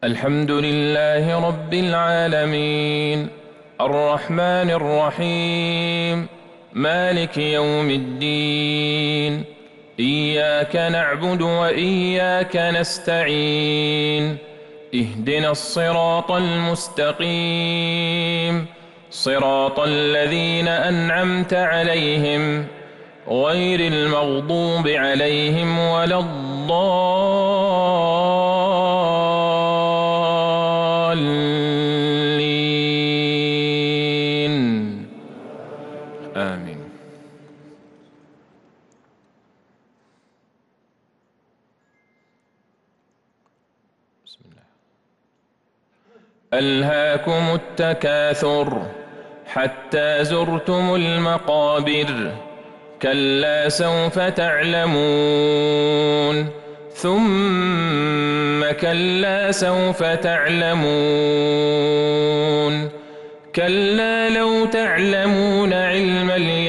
الحمد لله رب العالمين، الرحمن الرحيم، مالك يوم الدين. إياك نعبد وإياك نستعين. اهدنا الصراط المستقيم، صراط الذين أنعمت عليهم غير المغضوب عليهم ولا الضالين. آمين. بسم الله. ألهاكم التكاثر حتى زرتم المقابر، كلا سوف تعلمون، ثم كلا سوف تعلمون، كلا لو تعلمون علم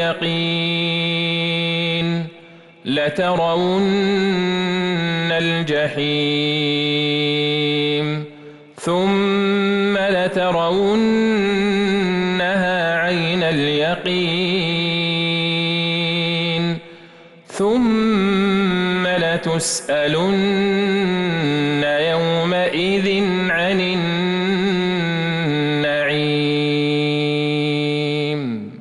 اليقين لترون الجحيم، ثم لترونها عين اليقين، ثم لتسألن يومئذ عن النعيم.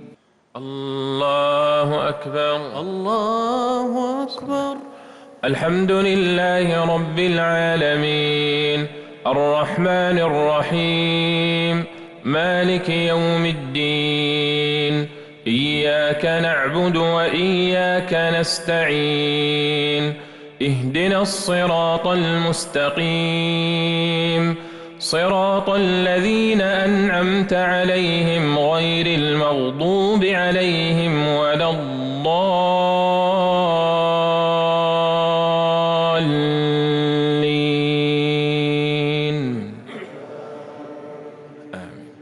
الله أكبر. الله أكبر. الحمد لله رب العالمين، الرحمن الرحيم، مالك يوم الدين. إياك نعبد وإياك نستعين. اهدنا الصراط المستقيم، صراط الذين أنعمت عليهم غير المغضوب عليهم ولا الضالين. آمين.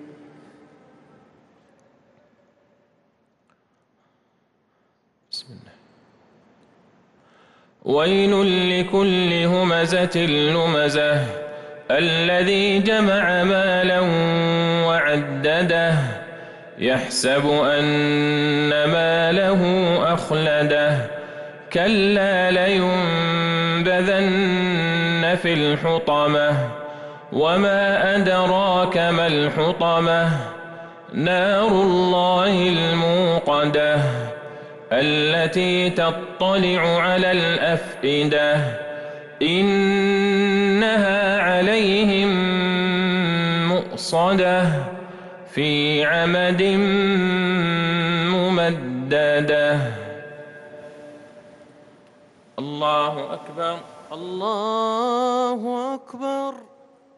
بسم الله. ويل لكل همزة لمزة الذي جمع مالا وعدده، يحسب أن ماله أخلده، كلا لينبذن في الحطمة، وما أدراك ما الحطمة، نار الله الموقدة، التي تطلع على الأفئدة، إنها عليهم مؤصدة في عمد ممددة. الله أكبر. الله أكبر.